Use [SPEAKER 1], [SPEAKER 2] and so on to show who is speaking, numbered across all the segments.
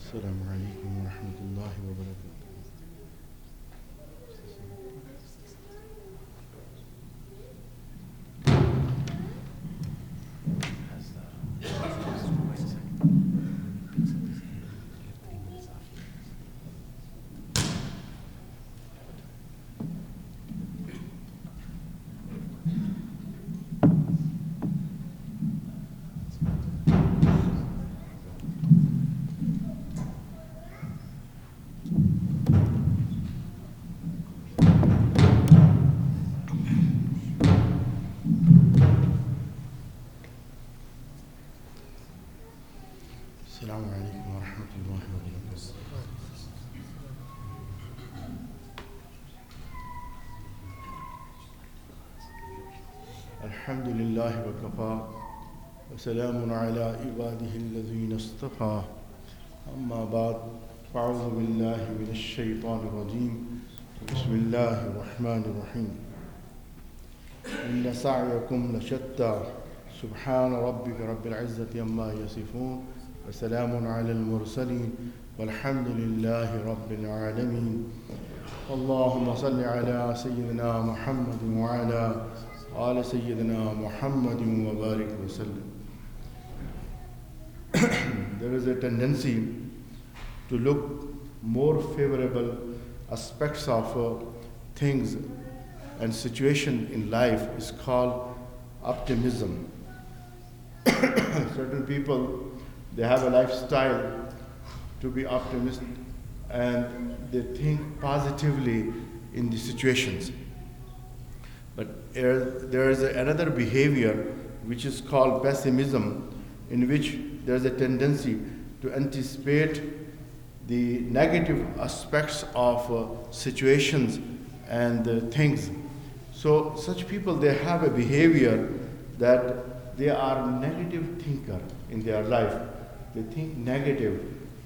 [SPEAKER 1] السلام عليكم ورحمة الله وبركاته. السلام عليكم ورحمة الله وبركاته. الحمد لله وكفى وسلام على عباده الذين اصطفى أما بعد فأعوذ بالله من الشيطان الرجيم بسم الله الرحمن الرحيم إن سعيكم لشتى سبحان ربك رب العزة عما يصفون وسلام على المرسلين والحمد لله رب العالمين. اللهم صل على سيدنا محمد وعلى آل سيدنا محمد وبارك وسلم. There is a tendency to look more favorable aspects of things and situation in life is called optimism. Certain people, they have a lifestyle to be optimistic and they think positively in the situations. But there is another behavior which is called pessimism, in which there is a tendency to anticipate the negative aspects of situations and things. So such people, they have a behavior that they are negative thinker in their life. They think negative,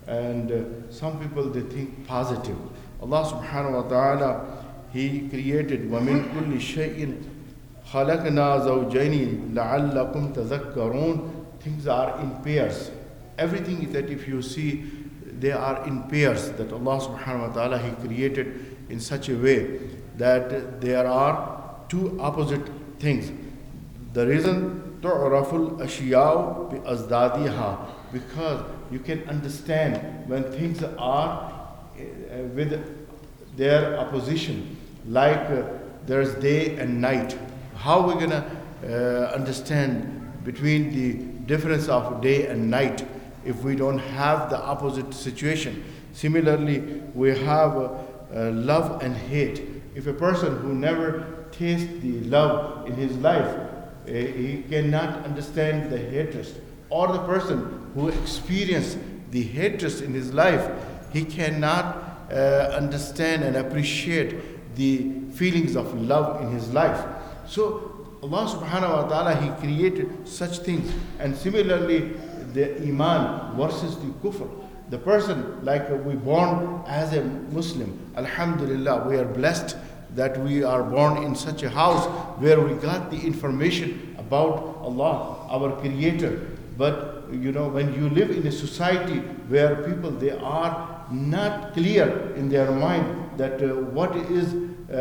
[SPEAKER 1] and some people, they think positive. Allah subhanahu wa ta'ala, He created وَمِن كُلِّ شَيْءٍ خَلَقْنَا زَوْجَيْنِ لَعَلَّكُمْ تَذَكَّرُونَ. Things are in pairs. Everything that if you see, they are in pairs, that Allah subhanahu wa ta'ala, He created in such a way that there are two opposite things. The reason تُعْرَفُ الْأَشْيَاءُ بِأَزْدَادِهَا, because you can understand when things are with their opposition, like there's day and night. How we're gonna understand between the difference of day and night if we don't have the opposite situation? Similarly, we have love and hate. If a person who never tastes the love in his life, he cannot understand the hatred. Or the person who experiences the hatred in his life, he cannot understand and appreciate the feelings of love in his life. So Allah subhanahu wa ta'ala, He created such things. And similarly, the iman versus the kufr. The person, like we born as a Muslim, alhamdulillah, we are blessed that we are born in such a house where we got the information about Allah, our creator. But when you live in a society where people, they are not clear in their mind that what is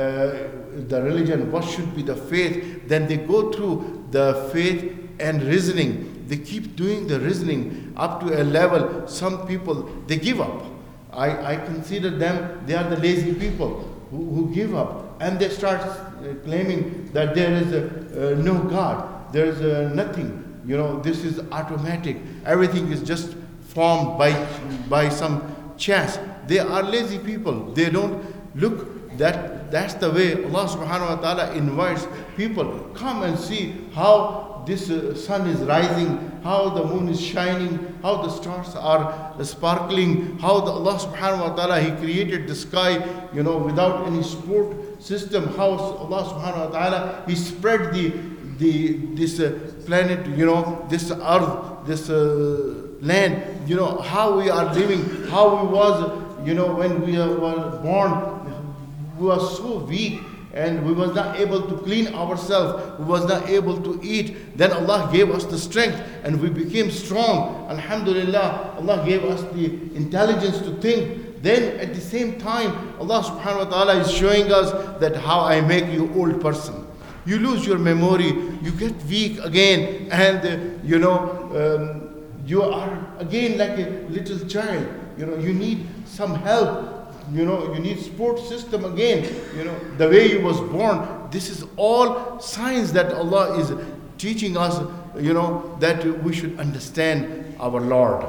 [SPEAKER 1] the religion, what should be the faith, then they go through the faith and reasoning. They keep doing the reasoning up to a level, some people, they give up. I consider them, they are the lazy people who give up, and they start claiming that there is no God, there is nothing. This is automatic. Everything is just formed by some chance. They are lazy people. They don't look that's the way Allah subhanahu wa ta'ala invites people. Come and see how this sun is rising, how the moon is shining, how the stars are sparkling, how Allah subhanahu wa ta'ala, He created the sky, without any support system, how Allah subhanahu wa ta'ala, He spread this planet, this earth, this land, how we are living, how we was, when we were born, we were so weak, and we was not able to clean ourselves, we was not able to eat, then Allah gave us the strength and we became strong. Alhamdulillah, Allah gave us the intelligence to think. Then at the same time, Allah subhanahu wa ta'ala is showing us that how I make you old person. You lose your memory, you get weak again, and you are again like a little child. You need some help. You need support system again. The way you was born. This is all signs that Allah is teaching us, that we should understand our Lord.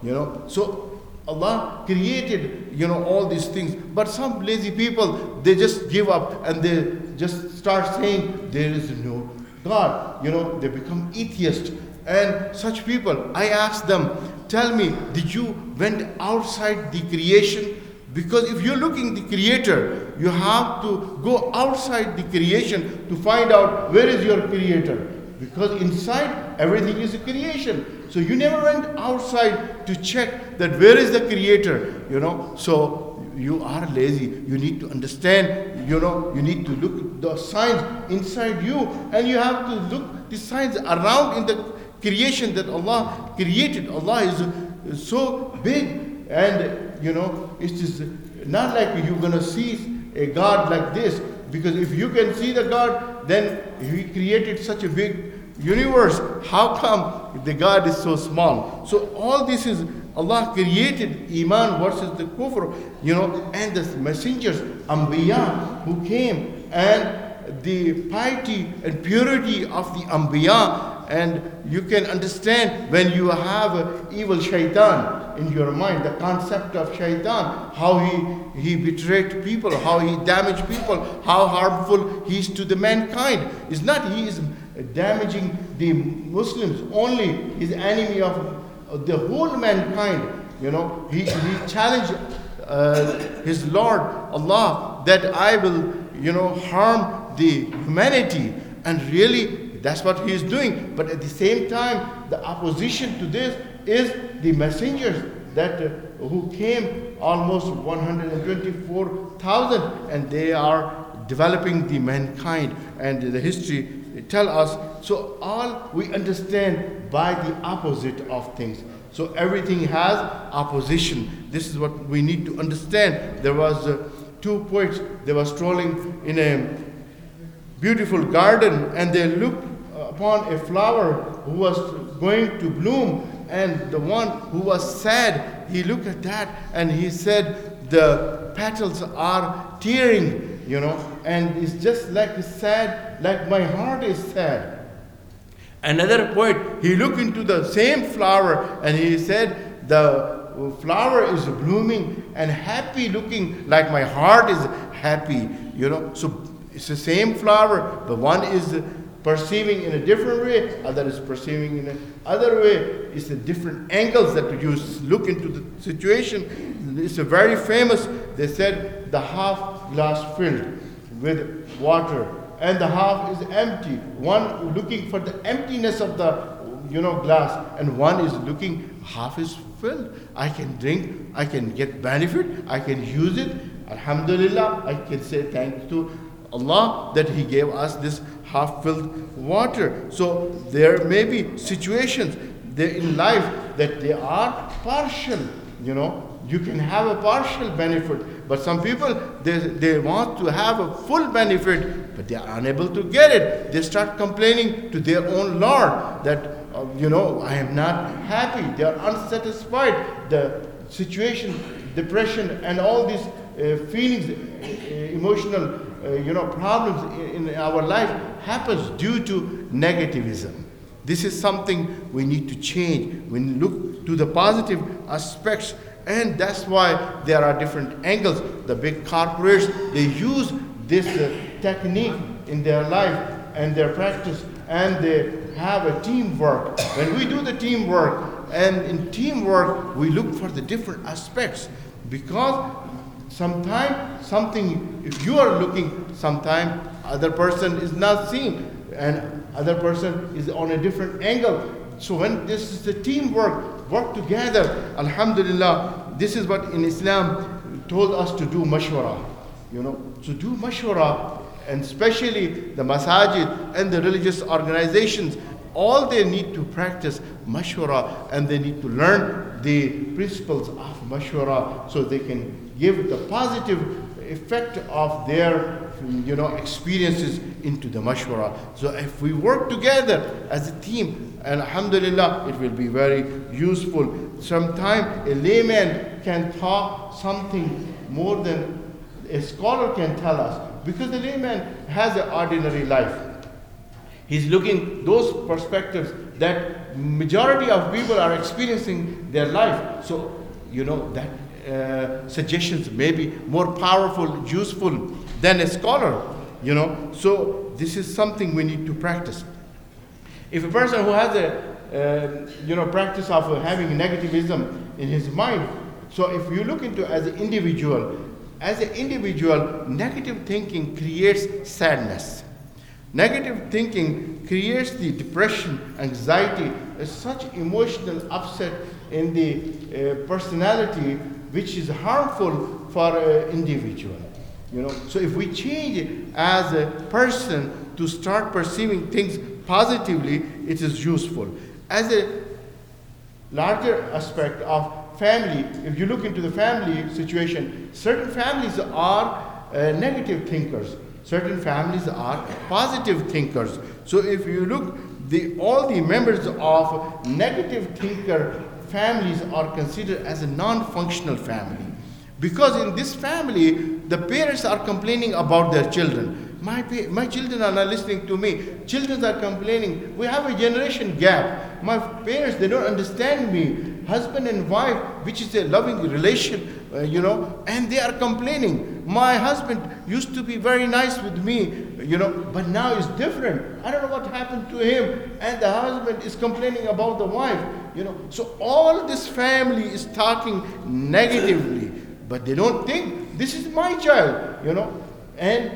[SPEAKER 1] So Allah created, all these things. But some lazy people, they just give up and they just start saying there is no God. They become atheists. And such people, I ask them, tell me, did you went outside the creation? Because if you're looking the creator, you have to go outside the creation to find out where is your creator. Because inside everything is a creation. So you never went outside to check that where is the creator, So you are lazy. You need to understand, you need to look at the signs inside you, and you have to look the signs around in the creation that Allah created. Allah is so big, and it is not like you're going to see a God like this, because if you can see the God, then He created such a big universe. How come the God is so small? So all this is Allah created Iman versus the Kufr, and the messengers, Anbiya, who came, and the piety and purity of the Anbiya. And you can understand when you have an evil shaitan in your mind, the concept of shaitan, how he betrayed people, how he damaged people, how harmful he is to the mankind. It's not he is damaging the Muslims only, he's enemy of the whole mankind. He challenged his Lord Allah that I will harm the humanity, and really that's what he is doing. But at the same time, the opposition to this is the messengers that who came, almost 124,000, and they are developing the mankind, and the history tell us. So all we understand by the opposite of things. So everything has opposition. This is what we need to understand. There was two poets. They were strolling in a beautiful garden, and they looked upon a flower who was going to bloom, and the one who was sad, he looked at that and he said, the petals are tearing, and it's just like sad, like my heart is sad. Another poet, he looked into the same flower and he said, the flower is blooming and happy looking, like my heart is happy. So it's the same flower, but one is perceiving in a different way, other is perceiving in another way. It's the different angles that you look into the situation. It's a very famous, they said, the half glass filled with water and the half is empty. One looking for the emptiness of the glass, and one is looking half is filled. I can drink, I can get benefit, I can use it. Alhamdulillah, I can say thanks to Allah that He gave us this half-filled water. So there may be situations in life that they are partial. You can have a partial benefit, but some people they want to have a full benefit, but they are unable to get it. They start complaining to their own Lord that I am not happy. They are unsatisfied. The situation, depression, and all these feelings, emotional problems in our life happens due to negativism. This is something we need to change. We look to the positive aspects, and that's why there are different angles. The big corporates, they use this technique in their life and their practice, and they have a teamwork. When we do the teamwork, and in teamwork we look for the different aspects, because sometimes something, if you are looking, sometimes other person is not seeing, and other person is on a different angle. So when this is the teamwork, work together, alhamdulillah, this is what in Islam told us to do mashwara. To do mashwara, and especially the masajid and the religious organizations, all they need to practice mashwara, and they need to learn the principles of mashwara so they can give the positive effect of their experiences into the mashwara. So if we work together as a team, and alhamdulillah, it will be very useful. Sometimes a layman can talk something more than a scholar can tell us, because the layman has an ordinary life. He's looking those perspectives that majority of people are experiencing their life. So, that suggestions may be more powerful, useful than a scholar, So this is something we need to practice. If a person who has a, practice of having negativism in his mind, so if you look into as an individual, negative thinking creates sadness. Negative thinking creates the depression, anxiety, such emotional upset in the personality, which is harmful for an individual. So if we change as a person to start perceiving things positively, it is useful. As a larger aspect of family, if you look into the family situation, certain families are negative thinkers. Certain families are positive thinkers. So if you look, all the members of negative thinker families are considered as a non-functional family. Because in this family, the parents are complaining about their children. My children are not listening to me. Children are complaining. We have a generation gap. My parents, they don't understand me. Husband and wife, which is a loving relation, and they are complaining. My husband used to be very nice with me, but now it's different. I don't know what happened to him. And the husband is complaining about the wife, So all this family is talking negatively, but they don't think this is my child, And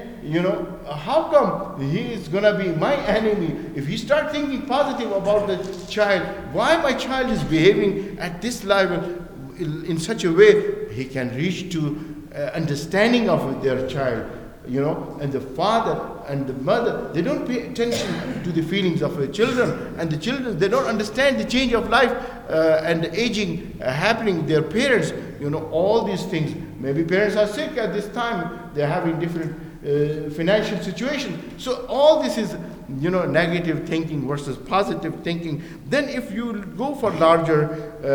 [SPEAKER 1] how come he is going to be my enemy? If he start thinking positive about the child, why my child is behaving at this level in such a way, he can reach to understanding of their child. And the father and the mother, they don't pay attention to the feelings of their children. And the children, they don't understand the change of life and the aging happening, their parents, all these things. Maybe parents are sick at this time, they're having different financial situations. So all this is, negative thinking versus positive thinking. Then if you go for larger,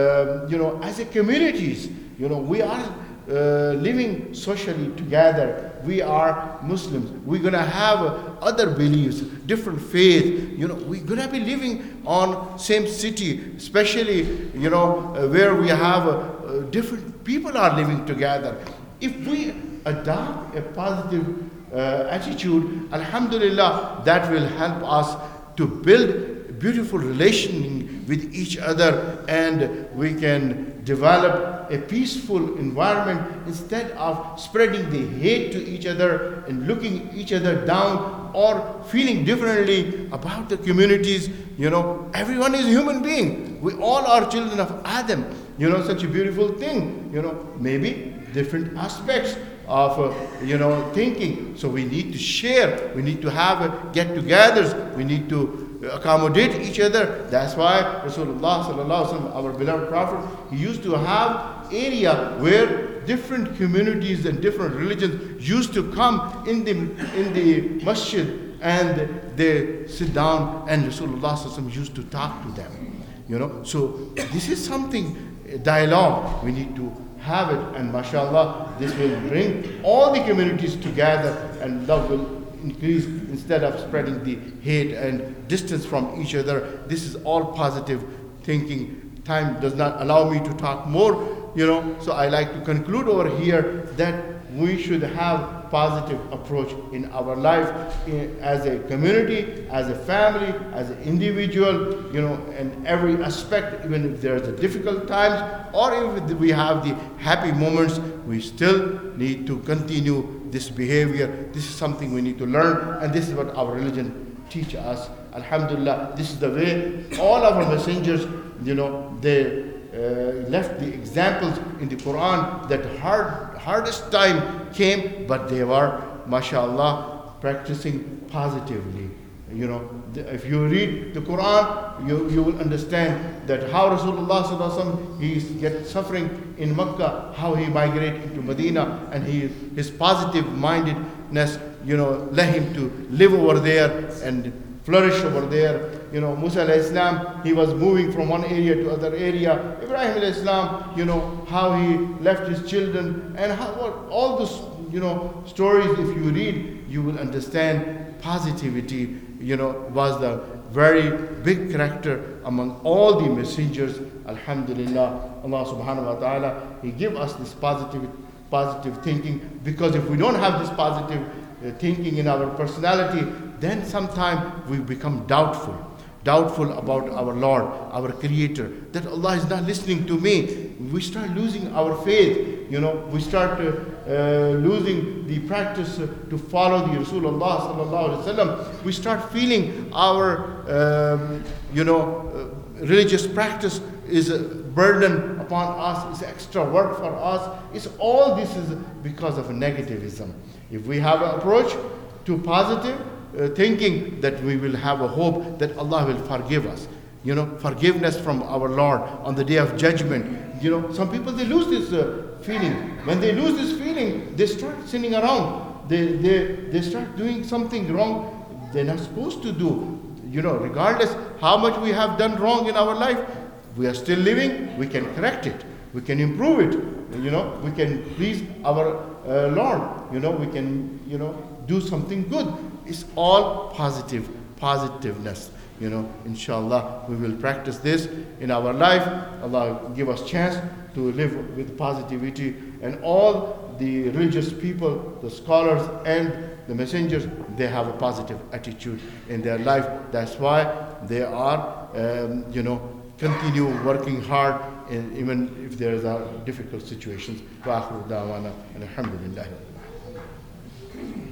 [SPEAKER 1] as a communities, we are living socially together. We are Muslims. We're going to have other beliefs, different faith. We're going to be living on same city, especially, where we have different people are living together. If we adopt a positive attitude, alhamdulillah, that will help us to build beautiful relation with each other, and we can develop a peaceful environment instead of spreading the hate to each other and looking each other down or feeling differently about the communities. Everyone is a human being. We all are children of Adam. Such a beautiful thing. Maybe different aspects of thinking. So we need to share. We need to have get-togethers. We need to accommodate each other. That's why Rasulullah sallallahu alaihi wasallam, our beloved Prophet, he used to have area where different communities and different religions used to come in the masjid, and they sit down, and Rasulullah sallallahu alaihi wasallam used to talk to them. So this is something, dialogue. We need to have it, and mashallah, this will bring all the communities together, and love will increase instead of spreading the hate and distance from each other. This is all positive thinking. Time does not allow me to talk more, so I like to conclude over here that we should have positive approach in our life, as a community, as a family, as an individual, in every aspect. Even if there's a difficult times or if we have the happy moments, we still need to continue this behavior. This is something we need to learn, and this is what our religion teach us. Alhamdulillah, this is the way all of our messengers, they left the examples in the Quran that hardest time came, but they were, mashallah, practicing positively. If you read the Quran, you will understand that how Rasulullah sallallahu alaihi wasallam, he gets suffering in Makkah, how he migrated into Medina, and his positive mindedness, led him to live over there and flourish over there. Musa alayhi salam, he was moving from one area to other area. Ibrahim alayhi salam, how he left his children, and all those, stories, if you read, you will understand positivity, was the very big character among all the messengers. Alhamdulillah, Allah subhanahu wa ta'ala, He give us this positive thinking, because if we don't have this positive thinking in our personality, then sometimes we become doubtful about our Lord, our Creator, that Allah is not listening to me. We start losing our faith, we start losing the practice to follow the Rasulullah sallallahu alaihi wasallam. We start feeling our, religious practice is a burden upon us, is extra work for us. All this is because of negativism. If we have an approach to positive thinking, that we will have a hope that Allah will forgive us. Forgiveness from our Lord on the day of judgment. Some people, they lose this feeling. When they lose this feeling, they start sinning around. They start doing something wrong they're not supposed to do. Regardless how much we have done wrong in our life, we are still living. We can correct it. We can improve it. We can please our Lord. We can, do something good. It's all positiveness. Inshallah, we will practice this in our life. Allah give us chance to live with positivity. And all the religious people, the scholars and the messengers, they have a positive attitude in their life. That's why they are, continue working hard, even if there are difficult situations. Wa akhiru da'wana, alhamdulillah.